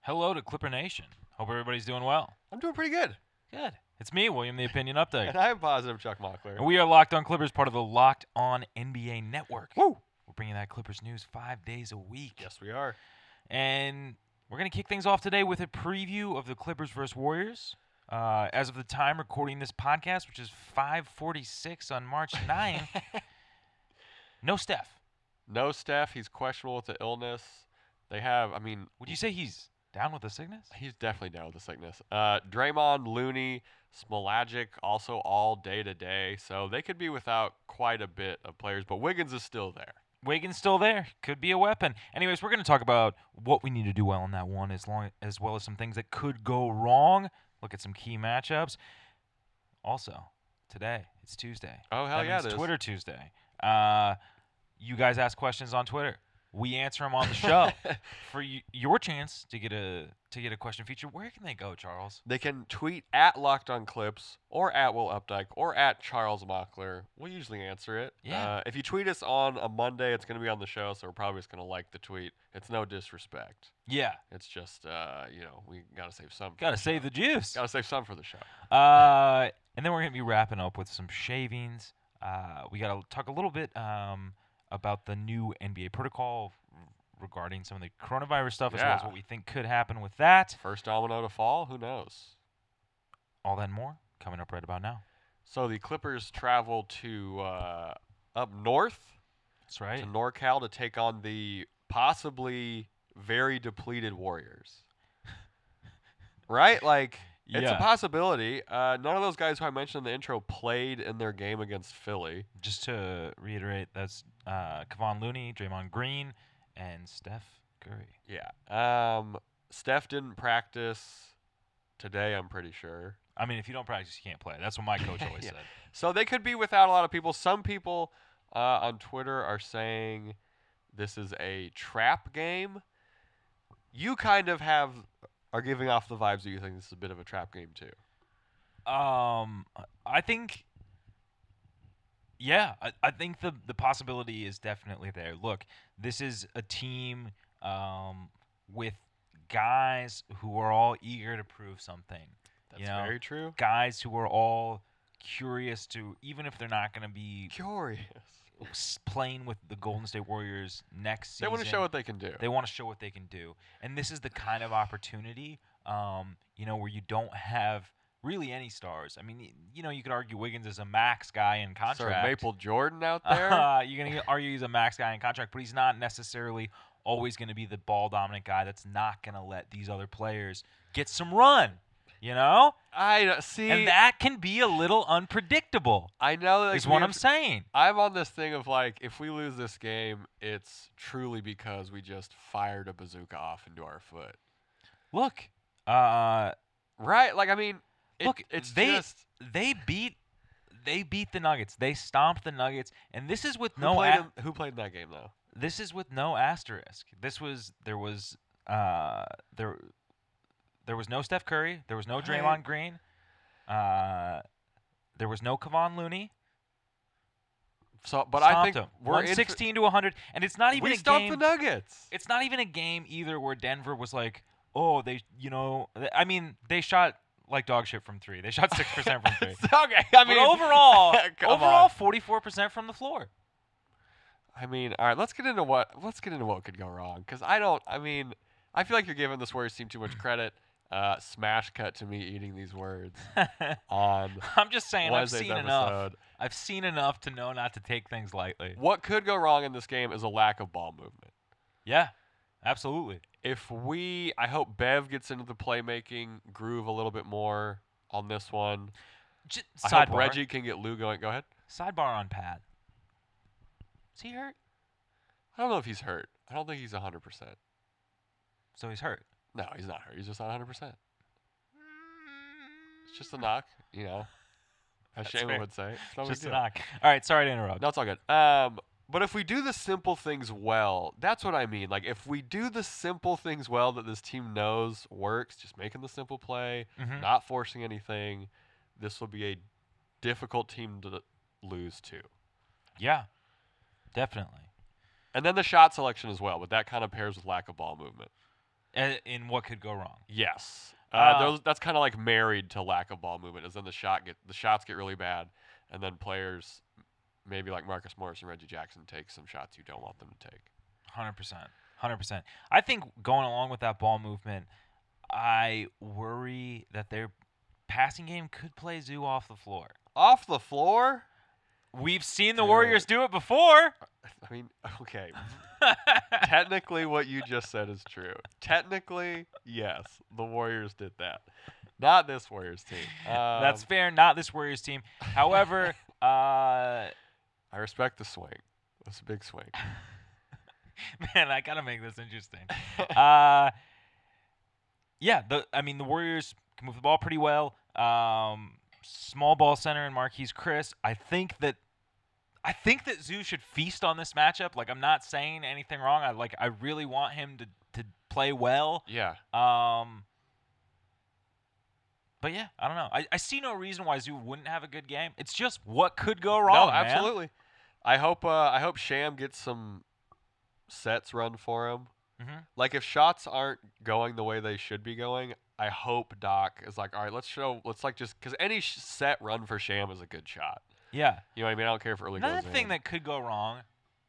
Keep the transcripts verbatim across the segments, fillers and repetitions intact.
Hello to Clipper Nation. Hope everybody's doing well. I'm doing pretty good. Good. It's me, William, the Opinion Update. And I'm positive Chuck Mockler. And we are Locked On Clippers, part of the Locked On N B A Network. Woo! We're bringing that Clippers news five days a week. Yes, we are. And we're going to kick things off today with a preview of the Clippers versus Warriors. Uh, as of the time recording this podcast, which is five forty-six on March ninth, no Steph. No Steph. He's questionable with the illness. They have, I mean. Would you say he's down with the sickness? He's definitely down with the sickness. Uh, Draymond, Looney, Smolagic, also all day to day. So they could be without quite a bit of players, but Wiggins is still there. Wiggins still there. Could be a weapon. Anyways, we're going to talk about what we need to do well in that one, as long as well as some things that could go wrong. Look at some key matchups. Also, today it's Tuesday. Oh hell that yeah, means it is. Twitter Tuesday. Uh, you guys ask questions on Twitter. We answer them on the show. For y- your chance to get a to get a question featured, where can they go, Charles? They can tweet at Locked On Clips or at Will Updike or at Charles Mockler. We'll usually answer it. Yeah. Uh, if you tweet us on a Monday, it's going to be on the show, so we're probably just going to like the tweet. It's no disrespect. Yeah. It's just, uh, you know, we got to save some. Got to save the juice. Got to save some for the show. Uh, and then we're going to be wrapping up with some shavings. Uh, we got to talk a little bit um, about the new N B A protocol regarding some of the coronavirus stuff, as well as Yeah. what we think could happen with that. First domino to fall, who knows? All that and more coming up right about now. So the Clippers travel to uh, up north That's right. to NorCal to take on the possibly very depleted Warriors. Right? Like, it's Yeah. a possibility. Uh, none of those guys who I mentioned in the intro played in their game against Philly. Just to reiterate, that's uh, Kevon Looney, Draymond Green, and Steph Curry. Yeah. Um, Steph didn't practice today, I'm pretty sure. I mean, if you don't practice, you can't play. That's what my coach always Yeah. said. So they could be without a lot of people. Some people uh, on Twitter are saying this is a trap game. You kind of have are giving off the vibes that you think this is a bit of a trap game too. Um, I think, yeah, I, I think the the possibility is definitely there. Look, this is a team um, with guys who are all eager to prove something. That's You know, very true. Guys who are all curious to, even if they're not going to be Curious. s- playing with the Golden State Warriors next season. They want to show what they can do. They want to show what they can do. And this is the kind of opportunity, um, you know, where you don't have really any stars. I mean, y- you know, you could argue Wiggins is a max guy in contract. Sir Maple Jordan out there. Uh, you're going to argue he's a max guy in contract, but he's not necessarily always going to be the ball dominant guy that's not going to let these other players get some run, you know? I don't- see. And that can be a little unpredictable, I know that is we what have I'm to- saying. I'm on this thing of like, if we lose this game, it's truly because we just fired a bazooka off into our foot. Look, uh, Right? Like, I mean, it, Look, it's they just they beat they beat the Nuggets. They stomped the Nuggets, and this is with who no played a- in, who played in that game though. this is with no asterisk. This was there was uh there there was no Steph Curry. There was no Right. Draymond Green. Uh, there was no Kevon Looney. So, but I Stomped think them. we're in for- one sixteen to one hundred, and it's not even we a stomped game. the Nuggets. It's not even a game either where Denver was like, oh, they, you know, th- I mean, they shot like dog shit from three. They shot six percent from three. It's okay. I But mean, overall, come overall, on. forty-four percent from the floor. I mean, all right. Let's get into what let's get into what could go wrong. Because I don't. I mean, I feel like you're giving this Warriors team too much credit. Uh, smash cut to me eating these words on I'm just saying, I've Wednesday's seen episode. enough. I've seen enough to know not to take things lightly. What could go wrong in this game is a lack of ball movement. Yeah, absolutely. If we, I hope Bev gets into the playmaking groove a little bit more on this one. J- I hope sidebar. Reggie can get Lou going. Go ahead. Sidebar on Pat. Is he hurt? I don't know if he's hurt. I don't think he's one hundred percent. So he's hurt. No, he's not hurt. He's just not one hundred percent. It's just a knock, you know, as That's Shaman fair. would say. It's no big Just a deal. knock. All right, sorry to interrupt. No, it's all good. Um, but if we do the simple things well, that's what I mean. Like, if we do the simple things well that this team knows works, just making the simple play, Mhm. not forcing anything, this will be a difficult team to lose to. Yeah, definitely. And then the shot selection as well, but that kind of pairs with lack of ball movement. Uh, in what could go wrong. Yes. Uh, Uh, those that's kind of like married to lack of ball movement. Is then the shot get the shots get really bad, and then players, maybe like Marcus Morris and Reggie Jackson, take some shots you don't want them to take. one hundred percent. one hundred percent. I think going along with that ball movement, I worry that their passing game could play Zoo off the floor. Off the floor? We've seen the Dude. Warriors do it before. I mean, okay. Technically, what you just said is true. Technically, yes, the Warriors did that. Not this Warriors team. Um, That's fair. Not this Warriors team. However, uh, I respect the swing. That's a big swing. man, I gotta make this interesting. Uh, yeah, the I mean the Warriors can move the ball pretty well. Um, small ball center and Marquise Chris. I think that I think that Zoo should feast on this matchup. Like I'm not saying anything wrong. I like I really want him to to play well. Yeah. Um. But yeah, I don't know. I, I see no reason why Zoo wouldn't have a good game. It's just what could go wrong. No, man. absolutely. I hope uh, I hope Sham gets some sets run for him. Mm-hmm. Like if shots aren't going the way they should be going, I hope Doc is like, all right, let's show, let's like just because any sh- set run for Sham is a good shot. Yeah. You know what I mean? I don't care if it really Another goes thing in. that could go wrong.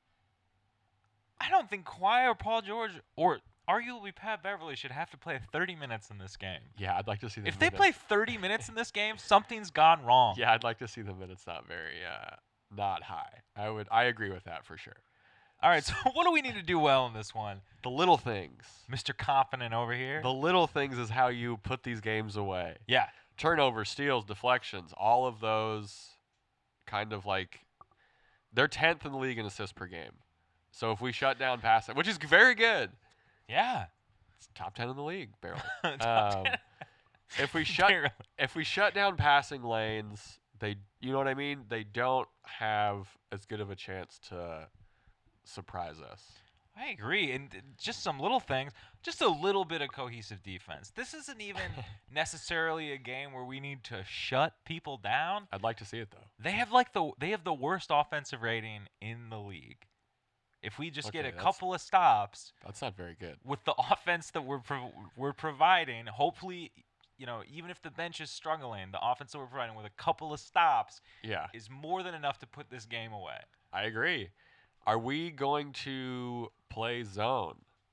I don't think Kawhi or Paul George or arguably Pat Beverly should have to play thirty minutes in this game. Yeah, I'd like to see the If they minutes. play thirty minutes in this game, something's gone wrong. Yeah, I'd like to see the minutes not very, uh, not high. I would, I agree with that for sure. All right, so what do we need to do well in this one? The little things. Mister Confident over here. The little things is how you put these games away. Yeah. Turnovers, steals, deflections, all of those kind of like they're tenth in the league in assists per game. So if we shut down passing, which is very good, Yeah. it's top ten in the league, barely. Top um, ten. if we shut Barely. if we shut down passing lanes, they you know what I mean? They don't have as good of a chance to surprise us. I agree, and uh, just some little things, just a little bit of cohesive defense. This isn't even necessarily a game where we need to shut people down. I'd like to see it though. They have like the they have the worst offensive rating in the league. If we just get Okay, a that's- couple of stops That's not very good. with the offense that we're prov- we're providing, hopefully, you know, even if the bench is struggling, the offense that we're providing with a couple of stops Yeah, is more than enough to put this game away. I agree. Are we going to play zone?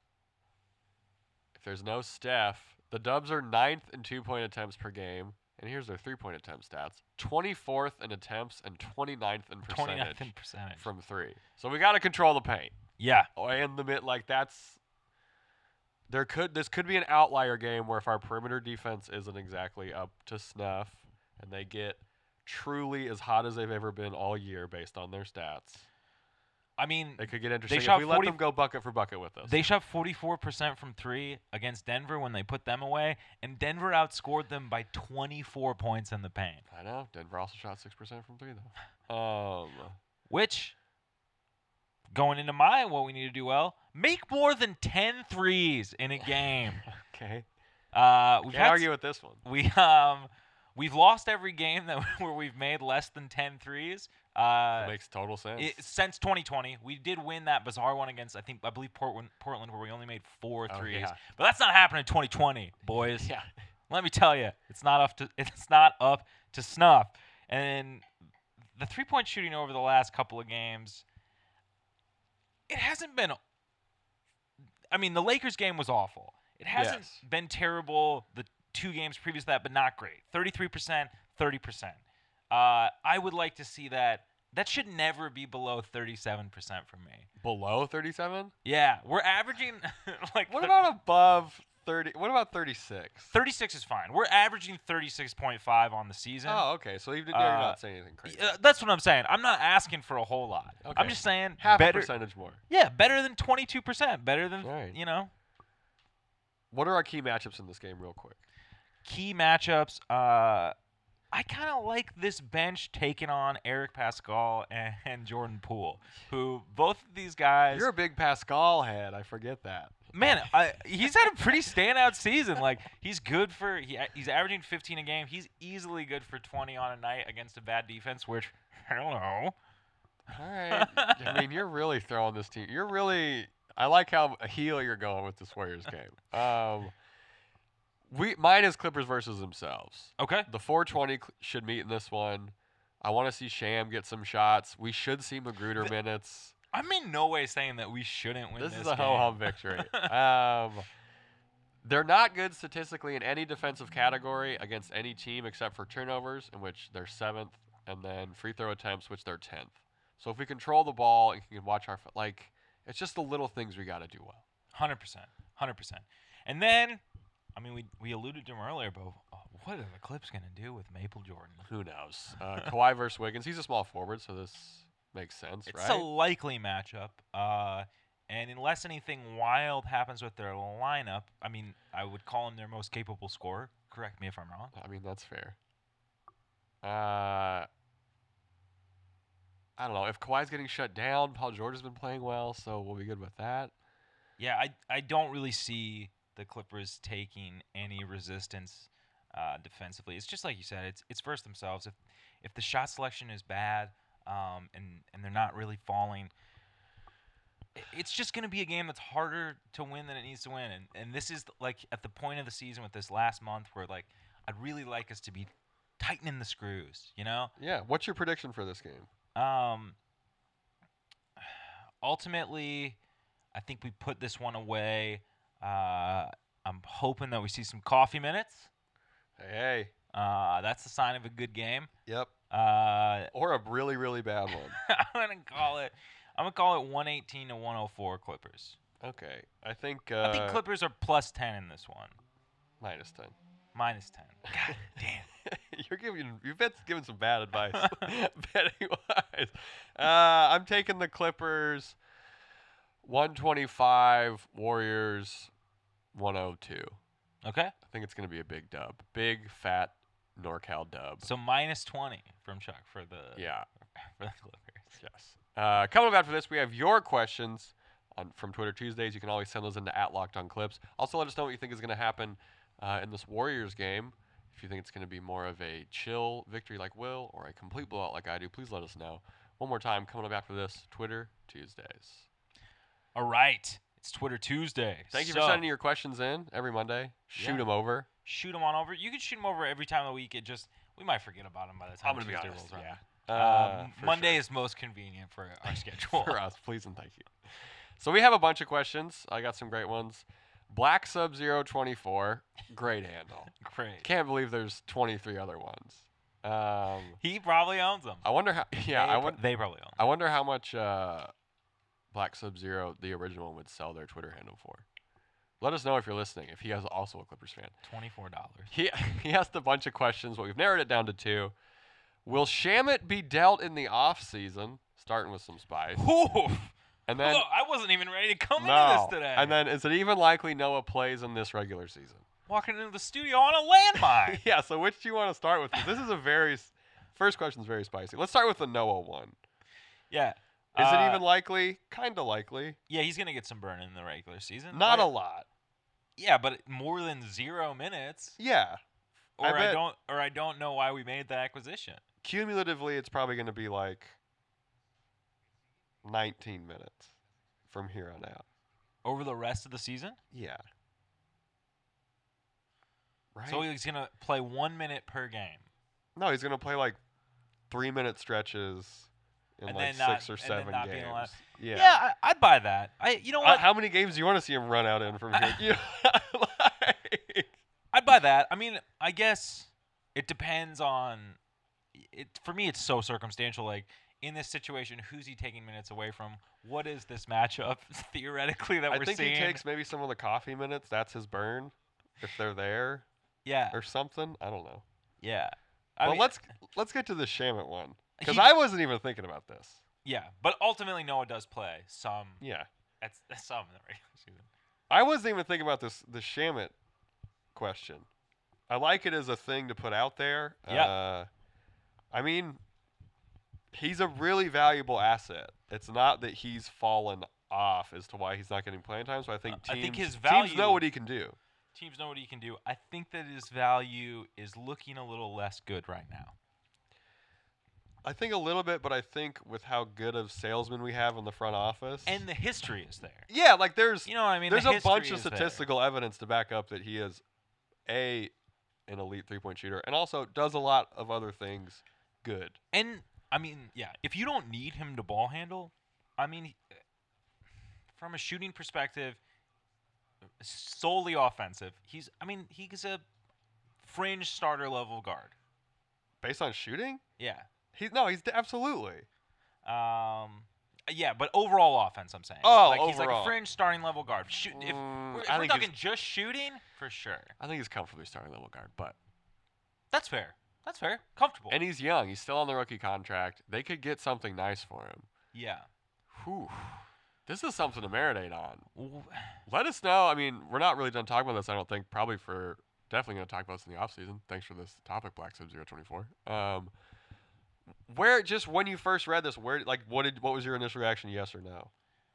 If there's no Steph, the Dubs are ninth in two-point attempts per game, and here's their three-point attempt stats: twenty-fourth in attempts and twenty-ninth in percentage twenty-ninth in percentage. from three. So we got to control the paint. Yeah. Oh, and the mid, like that's there could this could be an outlier game where if our perimeter defense isn't exactly up to snuff, and they get truly as hot as they've ever been all year based on their stats. I mean, They could get interesting shot if we let forty them go bucket for bucket with us. they shot forty-four percent from three against Denver when they put them away, and Denver outscored them by twenty-four points in the paint, I know. Denver also shot six percent from three, though. Um, which, going into my what we need to do well, make more than ten threes in a game. okay. Uh, we've Can't had argue with this one. we um we've lost every game that where we've made less than ten threes. Uh, It makes total sense. it, since twenty twenty, we did win that bizarre one against I think I believe Portland, Portland where we only made four Oh, threes. yeah. But that's not happening in twenty twenty, boys. yeah. Let me tell you, it's not up to it's not up to snuff. And the three-point shooting over the last couple of games, it hasn't been. I mean, the Lakers game was awful. It hasn't Yes. been terrible the two games previous to that, but not great. thirty-three percent, thirty percent. Uh, I would like to see that. That should never be below thirty-seven percent for me. Below thirty-seven? Yeah, we're averaging like What th- about above thirty? What about thirty-six? thirty-six is fine. We're averaging thirty-six point five on the season. Oh, okay. So even, Uh, you're not saying anything crazy. Uh, that's what I'm saying. I'm not asking for a whole lot. I'm Okay. just saying Half better. a percentage more. Yeah, better than twenty-two percent. Better than Right. you know. What are our key matchups in this game, real quick? Key matchups. Uh, I kind of like this bench taking on Eric Pascal and, and Jordan Poole, who both of these guys. You're a big Pascal head. I forget that. Man, I, he's had a pretty standout season. Like he's good for he, he's averaging fifteen a game. He's easily good for twenty on a night against a bad defense, which I don't know. All right. I mean, you're really throwing this team. You're really. I like how heel you're going with this Warriors game. Um, we mine is Clippers versus themselves. Okay. The four twenty cl- should meet in this one. I want to see Sham get some shots. We should see Magruder The- minutes. I'm in no way saying that we shouldn't win This this is a game. ho-hum victory. um, they're not good statistically in any defensive category against any team except for turnovers, in which they're seventh, and then free throw attempts, which they're tenth. So if we control the ball and can watch our f- like, it's just the little things we got to do well. one hundred percent. one hundred percent. And then, I mean, we we alluded to him earlier, but uh, what are the Clips going to do with Maple Jordan? Who knows? Uh, Kawhi versus Wiggins. He's a small forward, so this makes sense, It's right? a likely matchup. Uh, and unless anything wild happens with their lineup, I mean, I would call him their most capable scorer. Correct me if I'm wrong. I mean, that's fair. Uh, I don't know. If Kawhi's getting shut down, Paul George has been playing well, so we'll be good with that. Yeah, I I don't really see the Clippers taking any resistance uh, defensively. It's just like you said. It's it's first themselves. If if the shot selection is bad, um, and and they're not really falling, i- it's just going to be a game that's harder to win than it needs to win. And and this is like at the point of the season with this last month where like I'd really like us to be tightening the screws. You know. Yeah. What's your prediction for this game? Um. Ultimately, I think we put this one away. Uh, I'm hoping that we see some coffee minutes. Hey. Uh, that's a sign of a good game. Yep. Uh, Or a really, really bad one. I'm gonna call it. I'm gonna call it one eighteen to one oh four Clippers. Okay. I think. Uh, I think Clippers are plus ten in this one. minus ten. Minus ten. God damn. You're giving. You've been giving some bad advice, betting wise. Uh, I'm taking the Clippers. one twenty-five. Warriors. one oh two. Okay. I think it's gonna be a big dub. Big fat NorCal dub. So minus twenty from Chuck for the Yeah. for the Clippers. Yes. Uh, coming up after this, we have your questions on from Twitter Tuesdays. You can always send those into at Locked On Clips. Also, let us know what you think is going to happen uh, in this Warriors game. If you think it's going to be more of a chill victory like Will or a complete blowout like I do, please let us know. One more time, coming up after this, Twitter Tuesdays. All right. It's Twitter Tuesday. Thank you so, for sending your questions in every Monday. Shoot Yeah. them over. Shoot them on over. You can shoot them over every time of the week. It just we might forget about them by the time I'm going to be Tuesday honest. rolls around. Yeah. Uh, Um, for Monday sure. is most convenient for our schedule. For us, please and thank you. So we have a bunch of questions. I got some great ones. Black Sub zero twenty-four, great handle. Great. Can't believe there's twenty-three other ones. Um, He probably owns them. I wonder how. Yeah, they, I pro- wonder. they probably own them. I wonder how much uh, Black Sub Zero, the original one, would sell their Twitter handle for. Let us know if you're listening. If he is also a Clippers fan. Twenty-four dollars. He he asked a bunch of questions, but we've narrowed it down to two. Will Shamit be dealt in the off season? Starting with some spice, and then I wasn't even ready to come into no, this today. and then is it even likely Noah plays in this regular season? walking into the studio on a landmine. Yeah. So which do you want to start with? 'Cause this is a very s- first question is very spicy. Let's start with the Noah one. Yeah. Is Uh, it even likely? Kind of likely. Yeah, he's gonna get some burn in the regular season. Not right? a lot. Yeah, but more than zero minutes. Yeah. Or I I, bet- don't. Or I don't know why we made the acquisition. Cumulatively, it's probably going to be like nineteen minutes from here on out. Over the rest of the season. Yeah. Right. So he's gonna play one minute per game. no, he's going to play like three minute stretches in And like then not- six or and then seven not being allowed- games. Yeah. Yeah, I, I'd buy that. I. You know Uh, what? how many games do you want to see him run out in from here? You know, like- I'd buy that. I mean, I guess it depends on. It for me, it's so circumstantial. Like in this situation, who's he taking minutes away from? What is this matchup theoretically that I we're think seeing? he takes maybe some of the coffee minutes. That's his burn, if they're there yeah, or something. I don't know. yeah. I well, mean, let's let's get to the Shamit one because He- I wasn't even thinking about this. yeah, but ultimately Noah does play some. Yeah, At some in the regular season. I wasn't even thinking about this the Shamit question. I like it as a thing to put out there. Yeah. Uh, I mean, he's a really valuable asset. It's not that he's fallen off as to why he's not getting playing time. So I think Uh, teams, I think his teams value- know what he can do. Teams know what he can do. I think that his value is looking a little less good right now. I think a little bit, but I think with how good of salesmen we have in the front office, And the history is there. yeah, like there's You know what I mean? there's The a bunch history of is there. statistical evidence to back up that he is a an elite three point shooter, and also does a lot of other things good. And I mean, yeah, if you don't need him to ball handle, I mean, from a shooting perspective, solely offensive, he's. I mean, he's a fringe starter level guard. Based on shooting, Yeah. he's no, he's d- absolutely. Um. Yeah, but overall offense, I'm saying. Oh, like he's like a overall. fringe starting level guard. Shoot, if Mm, we're, if I we're think he's- talking just shooting, for sure. I think he's comfortably starting level guard, but That's fair. That's fair. Comfortable. and he's young. He's still on the rookie contract. They could get something nice for him. yeah. Whew. This is something to marinate on. W- Let us know. I mean, we're not really done talking about this, I don't think. Probably for definitely going to talk about this in the offseason. Thanks for this topic, Black Sub zero twenty-four. Um, where just when you first read this, where like what did what was your initial reaction? Yes or no?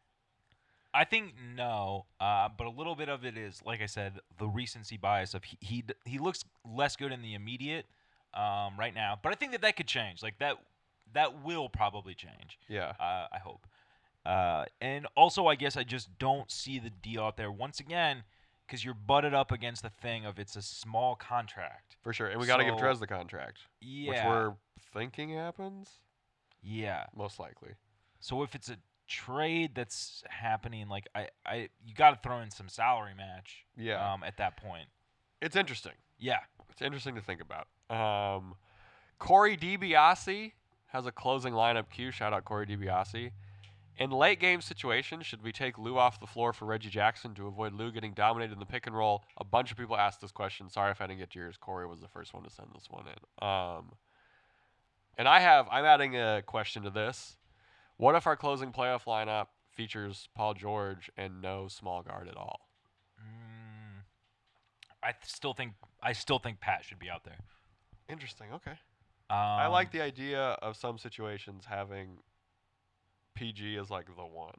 I think no, uh, but a little bit of it is, like I said, the recency bias of he he, d- he looks less good in the immediate um, right now, but I think that that could change. Like that that will probably change. Yeah. Uh, I hope. Uh, and also, I guess I just don't see the deal out there once again because you're butted up against the thing of it's a small contract. For sure. And we got to give So- Trez the contract, Yeah. which we're thinking happens yeah. most likely. So if it's a trade that's happening, like I, I you got to throw in some salary match. Yeah. Um, at that point. It's interesting. Yeah. It's interesting to think about. Um, Corey DiBiase has a closing lineup cue. Shout out Corey DiBiase. In late game situations, should we take Lou off the floor for Reggie Jackson to avoid Lou getting dominated in the pick and roll? A bunch of people asked this question. Sorry if I didn't get yours. Corey was the first one to send this one in. Um, and I have, I'm adding a question to this. What if our closing playoff lineup features Paul George and no small guard at all? Mm, I th- still think I still think Pat should be out there. Interesting. Okay. Um, I like the idea of some situations having P G as like the one.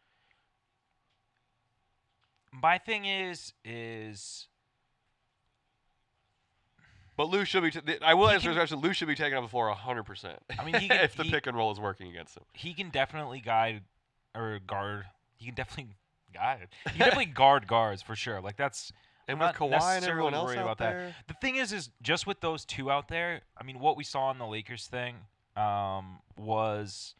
My thing is is But Lou should be. T- th- I will He answer can- this question. Lou should be taken off the floor one hundred percent. I mean, he can- if the he- pick and roll is working against him. he can definitely guide or guard. He can definitely guide. He can definitely guard guards for sure. Like that's And I'm with not Kawhi and everyone necessarily else worried out about that. there, The thing is, is just with those two out there. I mean, what we saw in the Lakers thing um, was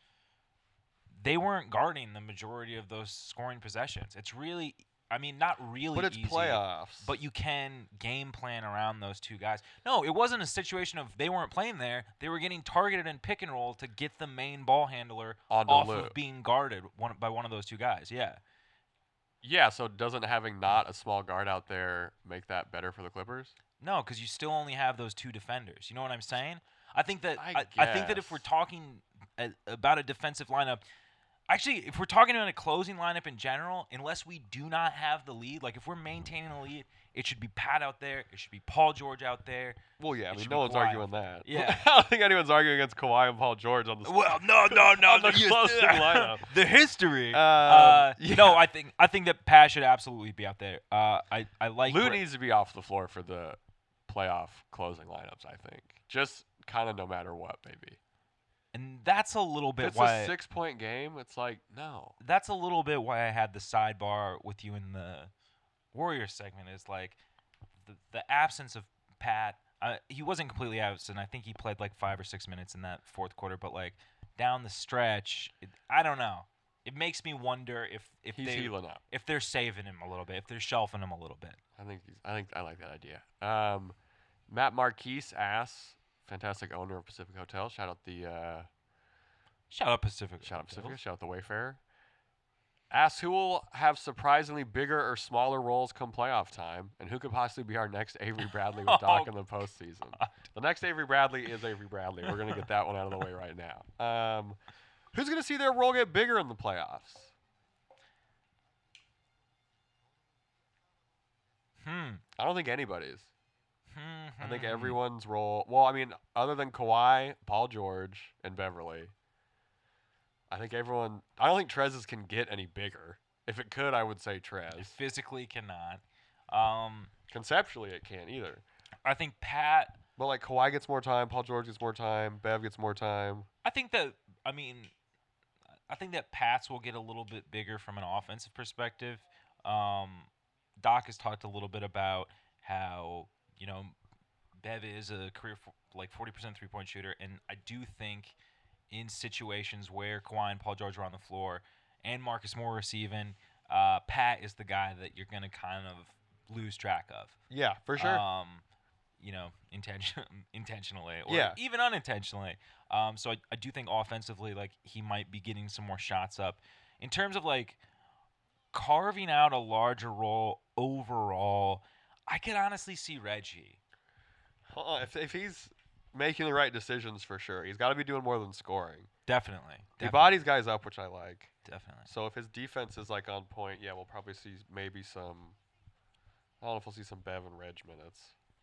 they weren't guarding the majority of those scoring possessions. It's really, I mean, not really. but it's easy, playoffs. But you can game plan around those two guys. No, it wasn't a situation of they weren't playing there. They were getting targeted in pick and roll to get the main ball handler Onto off Lou. of being guarded one, by one of those two guys. Yeah. Yeah. So doesn't having not a small guard out there make that better for the Clippers? No, because you still only have those two defenders. You know what I'm saying? I think that I I, I think that if guess. we're talking a, about a defensive lineup, actually, if we're talking about a closing lineup in general, unless we do not have the lead, like if we're maintaining the lead, it should be Pat out there. It should be Paul George out there. Well, yeah. I It mean, should no be one's Kawhi. arguing that. Yeah. I don't think anyone's arguing against Kawhi and Paul George on the. Well, no, no, no. on the the- closing lineup. The history. Um, uh, yeah. No, I think I think that Pat should absolutely be out there. Uh, I I like Lou Gra- needs to be off the floor for the playoff closing lineups. I think just kind of no matter what, maybe. and that's a little If bit it's why. a six-point game, it's like no. That's a little bit why I had the sidebar with you in the Warriors segment. Is like the the absence of Pat. Uh, he wasn't completely absent. I think he played like five or six minutes in that fourth quarter. But like down the stretch, it, I don't know. It makes me wonder if if He's they healing up. if they're saving him a little bit, if they're shelving him a little bit. I think he's, I think I like that idea. Um, Matt Marquise asks, fantastic owner of Pacific Hotel. Shout out the uh, Shout out Pacific. shout out Hotels. Pacific. Shout out the Wayfarer. Asks who will have surprisingly bigger or smaller roles come playoff time, and who could possibly be our next Avery Bradley with Doc Oh, in the postseason. The next Avery Bradley is Avery Bradley. We're gonna get that one out of the way right now. Um, who's gonna see their role get bigger in the playoffs? Hmm. I don't think anybody's. Hmm. I think hmm. everyone's role. Well, I mean, other than Kawhi, Paul George, and Beverly, I think everyone. I don't think Trez's can get any bigger. If it could, I would say It Trez. physically cannot. Um, Conceptually, it can't either. I think Pat. But like Kawhi gets more time, Paul George gets more time, Bev gets more time. I think that I mean, I think that Pats will get a little bit bigger from an offensive perspective. Um, Doc has talked a little bit about how you know Bev is a career f- like forty percent three point shooter, and I do think in situations where Kawhi and Paul George are on the floor and Marcus Morris even, uh, Pat is the guy that you're gonna kind of lose track of. Yeah, for sure. Um, you know, intention intentionally or Yeah. even unintentionally. Um, so I, I do think offensively, like he might be getting some more shots up. In terms of like carving out a larger role overall, I could honestly see Reggie. Uh, if if he's making the right decisions, for sure, he's got to be doing more than scoring. Definitely. He Definitely. bodies guys up, which I like. Definitely. So if his defense is like on point, yeah, we'll probably see maybe some. I don't know if we'll see some Bev and Reg minutes.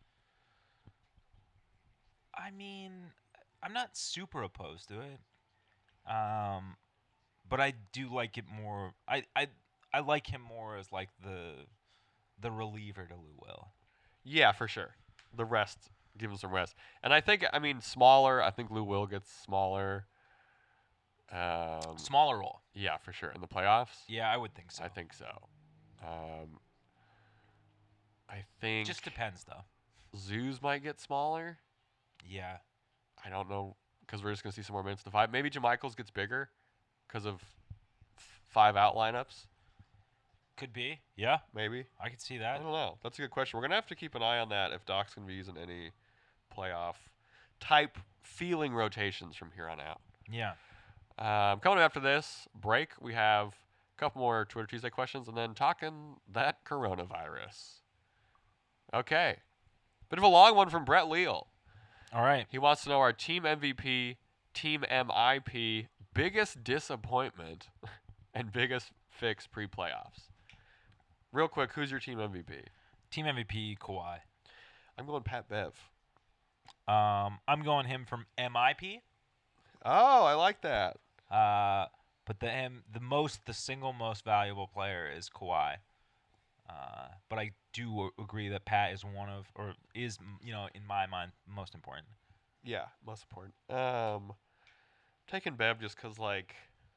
I mean, I'm not super opposed to it. Um, but I do like it more. I, I I like him more as like the the reliever to Lou Will. Yeah, for sure. The rest, give him some rest. And I think, I mean, smaller. I think Lou Will gets smaller. Um, Smaller role. yeah, for sure. In the playoffs, Yeah, I would think so. I think so. Um, I think Just depends though. Zoos might get smaller. Yeah. I don't know because we're just gonna see some more minutes to five. Maybe Jamichael's gets bigger because of f- five out lineups. Could be. Yeah, Maybe. I could see I that. don't know. That's a good question. We're gonna have to keep an eye on that if Doc's gonna be using any playoff type feeling rotations from here on out. Yeah. Um, coming up after this break, we have a couple more Twitter Tuesday questions and then talking that coronavirus. Okay. Bit of a long one from Brett Leal. All right. He wants to know our team M V P, team M I P, biggest disappointment, and biggest fix pre-playoffs. Real quick, who's your team M V P? Team M V P Kawhi. I'm going Pat Bev. Um, I'm going him from M I P. Oh, I like that. Uh, but the M, the most, the single most valuable player is Kawhi. Uh, but I do a- agree that Pat is one of, or is, m- you know, in my mind, most important. Yeah, most important. Um, taking Bev just because like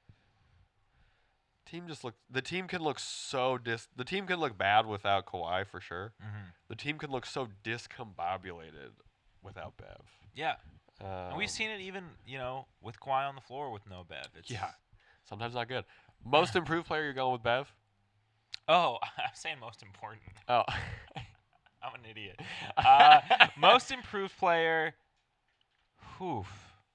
team just look. The team can look so dis. The team can look bad without Kawhi for sure. Mm-hmm. The team can look so discombobulated without Bev. Yeah, Um, and we've seen it even, you know, with Kawhi on the floor with no Bev. It's, Yeah, sometimes not good. Most improved player, you're going with Bev. Oh, I'm saying most important. Oh, I'm an idiot. Uh, most improved player. Oof.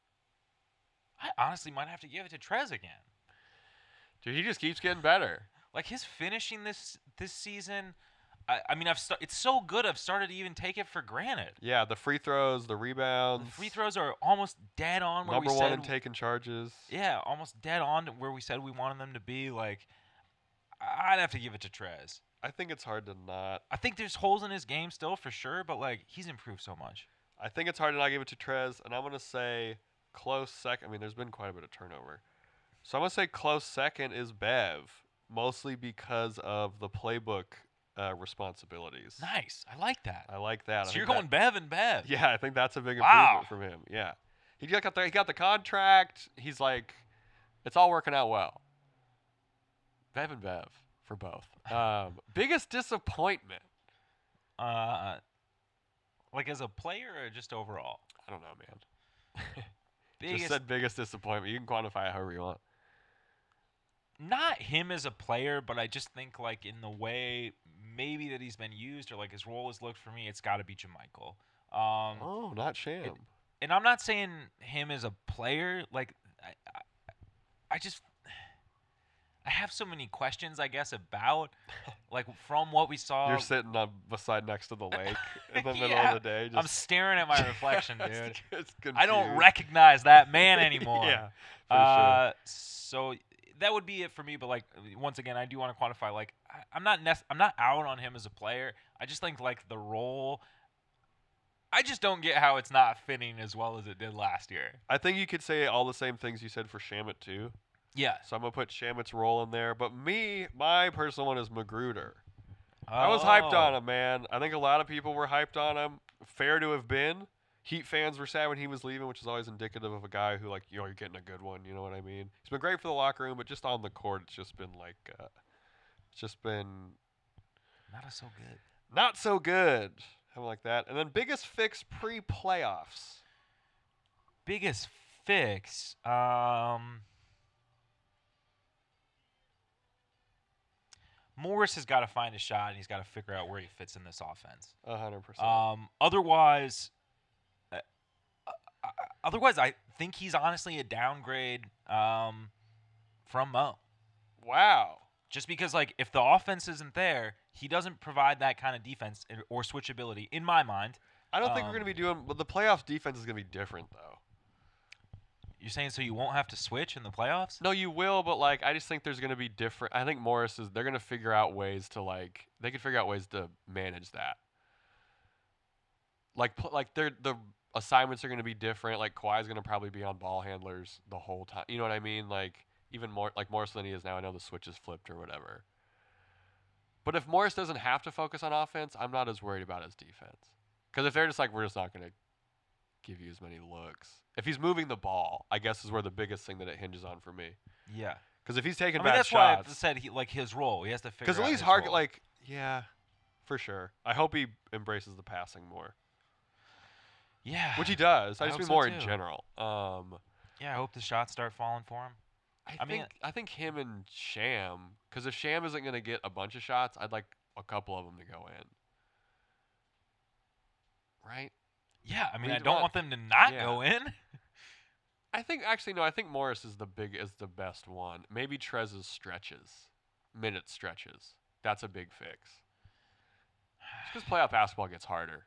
I honestly might have to give it to Trez again. dude, he just keeps getting better. Like his finishing this this season. I, I mean, I've sta- it's so good. I've started to even take it for granted. Yeah, the free throws, the The rebounds. free throws are almost dead on where Number we one said. in taking charges. Yeah, almost dead on to where we said we wanted them to be. Like, I'd have to give it to Trez. I think it's hard to not. I think there's holes in his game still for sure, but like he's improved so much. I think it's hard to not give it to Trez, and I'm gonna say close second. I mean, there's been quite a bit of turnover, so I'm gonna say close second is Bev, mostly because of the playbook uh, responsibilities. Nice, I like that. I like that. I So think you're that- going Bev and Bev. Yeah, I think that's a big Wow. improvement from him. Yeah, he got the he got the contract. He's like, it's all working out well. Bev and Bev for both. Um, biggest disappointment. Uh, like as a player or just overall? I don't know, man. Biggest, Just said biggest disappointment. You can quantify it however you want. not him as a player, but I just think like in the way maybe that he's been used or like his role has looked for me, it's got to be Jamichael. Um, Oh, not Sham. and I'm not saying him as a player. Like I, I, I just I have so many questions, I guess, about like from what we saw. You're sitting on beside next to the lake in the middle Yeah, of the day. Just I'm staring at my reflection, just- dude. just I don't confused. recognize that man anymore. Yeah, for Uh, so that would be it for me. But like once again, I do want to quantify. Like I, I'm not nec- I'm not out on him as a player. I just think like the role. I just don't get how it's not fitting as well as it did last year. I think you could say all the same things you said for Shamit too. Yeah. So I'm gonna put Shamit's role in there. But me, my personal one is Magruder. I was hyped on him, man. I think a lot of people were hyped on him. Fair to have been. Heat fans were sad when he was leaving, which is always indicative of a guy who, like, you know, you're getting a good one. You know what I mean? He's been great for the locker room, but just on the court, it's just been like, uh, it's just been Not so good. not so good. Something like that. And then biggest fix pre-playoffs. Biggest fix. Um, Morris has got to find a shot, and he's got to figure out where he fits in this offense. A hundred percent. Um, otherwise, uh, uh, otherwise, I think he's honestly a downgrade um, from Mo. Wow. Just because, like, if the offense isn't there, he doesn't provide that kind of defense or switchability, in my mind. I don't think Um, we're gonna be doing. But the playoffs defense is gonna be different, though. You're saying so you won't have to switch in the playoffs? No, you will, but like I just think there's gonna be different. I think Morris is. They're gonna figure out ways to like. They can figure out ways to manage that. Like pl- like they're the assignments are gonna be different. Like Kawhi's gonna probably be on ball handlers the whole time. You know what I mean? Like even more like Morris than he is now. I know the switch is flipped or whatever. But if Morris doesn't have to focus on offense, I'm not as worried about his defense. Because if they're just like we're just not gonna give you as many looks. If he's moving the ball, I guess is where the biggest thing that it hinges on for me. Yeah. Because if he's taking I mean, bad that's why I shots, said he like his role. He has to figure. because at out least his Hark role. like yeah, for sure. I hope he embraces the passing more, yeah, which he does. I, I just hope mean so more in too. general. Um, yeah. I hope the shots start falling for him. I, I mean- think I think him and Sham. Because if Sham isn't gonna get a bunch of shots, I'd like a couple of them to go in. Right. Yeah, I mean, We I d- don't well, want them to not yeah. go in. I think actually no. I think Morris is the big is the best one. Maybe Trez's stretches, minute stretches. That's a big fix. Because playoff basketball gets harder.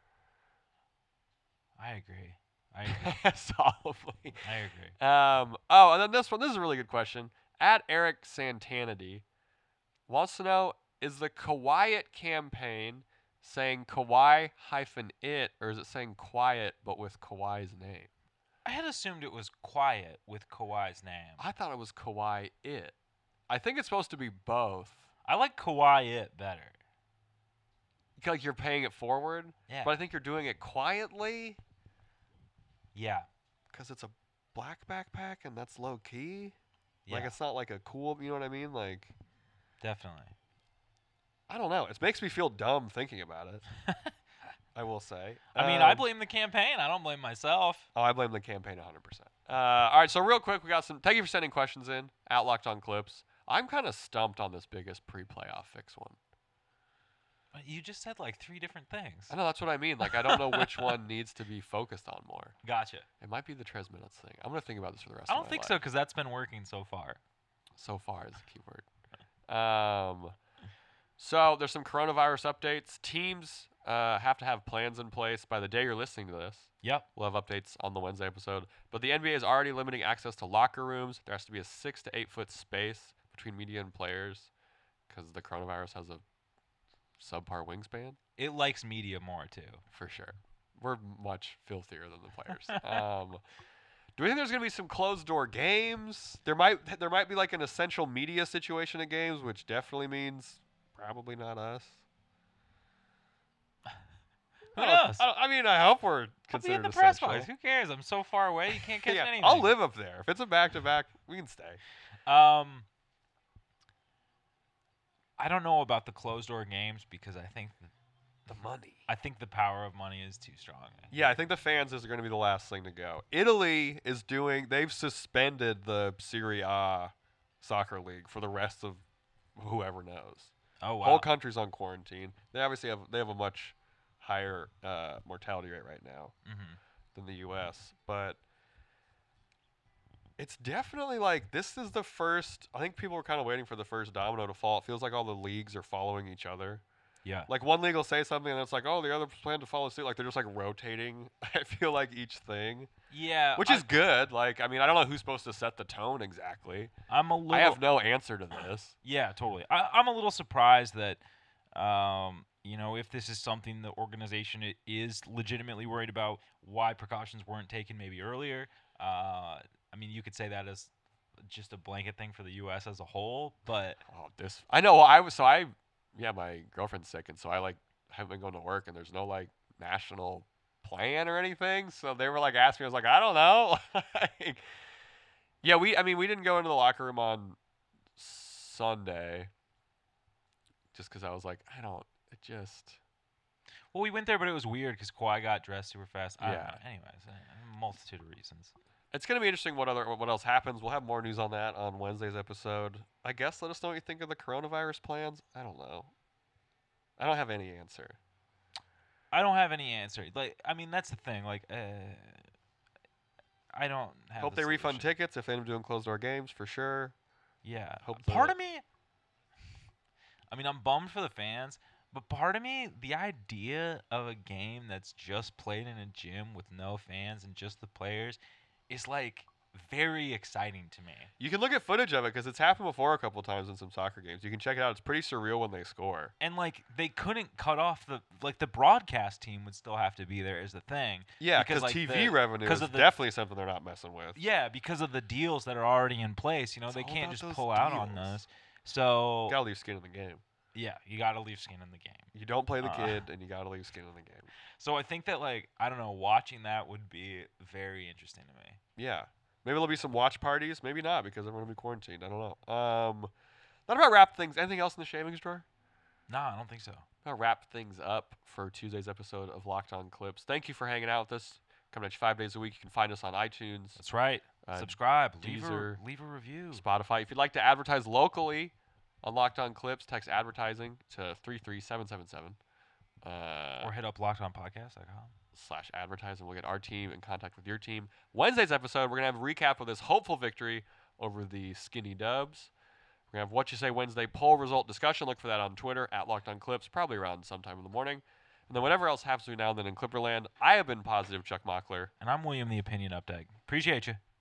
I agree. I agree. Solidly. I agree. Um, oh, and then this one. This is a really good question. At Eric Santanity wants to know: is the Kawhi campaign saying Kawhi hyphen it, or is it saying quiet but with Kawhi's name? I had assumed it was quiet with Kawhi's name. I thought it was Kawhi it. I think it's supposed to be both. I like Kawhi it better. Like you're paying it forward, Yeah. but I think you're doing it quietly Yeah. because it's a black backpack and that's low key. Yeah. Like it's not like a cool. You know what I mean? Like Definitely. I don't know. It makes me feel dumb thinking about it. I will say. I mean, I Um, blame the campaign. I don't blame myself. Oh, I blame the campaign one hundred percent. Uh, all right, so real quick, we got some. Thank you for sending questions in. At Locked On Clips. I'm kind of stumped on this biggest pre-playoff fix one. But you just said like three different things. I know that's what I mean. Like I don't know which one needs to be focused on more. Gotcha. It might be the Trez minutes thing. I'm gonna think about this for the rest I of don't my think life. so because that's been working so far. So far is the key word. Um, so there's some coronavirus updates. Teams uh, have to have plans in place by the day you're listening to this. Yep. We'll have updates on the Wednesday episode. But the N B A is already limiting access to locker rooms. There has to be a six to eight foot space between media and players because the coronavirus has a subpar wingspan. It likes media more too. For sure. We're much filthier than the players. um, do we think there's going to be some closed door games? There might there might be like an essential media situation at games, which definitely means probably not us. Who I don't- knows? I, don't- I mean, I hope we're I'll be considered in the press essential. box. Who cares? I'm so far away. You can't catch Yeah, anything. I'll live up there. If it's a back to back, we can stay. Um, I don't know about the closed door games because I think th- The money. I think the power of money is too strong. Yeah, I think the fans is going to be the last thing to go. Italy is doing. They've suspended the Serie A soccer league for the rest of whoever knows. Oh wow. Whole country's on quarantine. They obviously have they have a much higher uh, mortality rate right now Mm-hmm. than the U S, but it's definitely like this is the first. I think people were kind of waiting for the first domino to fall. It feels like all the leagues are following each other. Yeah. Like one league will say something and it's like, oh, the other plan to follow suit. Like they're just like rotating. I feel like each thing, Yeah. which I, is good. Like I mean, I don't know who's supposed to set the tone exactly. I'm a little. I have no answer to this. Yeah, totally. I, I'm a little surprised that, um, you know, if this is something the organization i- is legitimately worried about, why precautions weren't taken maybe earlier. Uh, I mean, you could say that as just a blanket thing for the U S as a whole, but Oh, this I know. I was so I, yeah, my girlfriend's sick, and so I like haven't been going to work, and there's no like national plan or anything. So they were like asking me. I was like, I don't know. Like, yeah, we. I mean, we didn't go into the locker room on Sunday just because I was like, I don't. It just. Well, we went there, but it was weird because Kawhi got dressed super fast. I don't Yeah. know. Anyways, a a multitude of reasons. It's gonna be interesting what other what else happens. We'll have more news on that on Wednesday's episode. I guess let us know what you think of the coronavirus plans. I don't know. I don't have any answer. I don't have any answer. Like, I mean, that's the thing. Like, uh, I don't have. Hope the they refund solution. tickets if they end up doing closed door games for sure. Yeah. Hope Part the- of me. I mean, I'm bummed for the fans, but part of me, the idea of a game that's just played in a gym with no fans and just the players, is like very exciting to me. You can look at footage of it because it's happened before a couple times in some soccer games. You can check it out. It's pretty surreal when they score. And like they couldn't cut off the like the broadcast team would still have to be there is the thing. Yeah, Because, because like, T V the- revenue 'cause is of the- definitely something they're not messing with. Yeah, because of the deals that are already in place, you know, It's they all can't about just those pull out on deals. those. So Gotta leave skin in the game. yeah, you got to leave skin in the game. You don't play the Uh, kid, and you gotta leave skin in the game. So I think that like I don't know, watching that would be very interesting to me. Yeah. Maybe there'll be some watch parties. Maybe not because everyone will be quarantined. I don't know. Um, that about wrap things. Anything else in the shavings drawer? Nah, I don't think so. That wrap things up for Tuesday's episode of Locked On Clips. Thank you for hanging out with us. Coming at you five days a week. You can find us on iTunes, That's right. uh, Subscribe, leave a, Deezer, leave a review. Spotify. If you'd like to advertise locally on Locked On Clips, text advertising to three three seven seven seven. Uh, Or hit up lockedonpodcast dot com. slash advertise, and we'll get our team in contact with your team. Wednesday's episode, we're going to have a recap of this hopeful victory over the Skinny Dubs. We're going to have What You Say Wednesday poll result discussion. Look for that on Twitter, at Locked On Clips, probably around sometime in the morning. And then whatever else happens between now and then in Clipperland, I have been Positive Chuck Mockler. And I'm William the Opinion Updike. Appreciate you.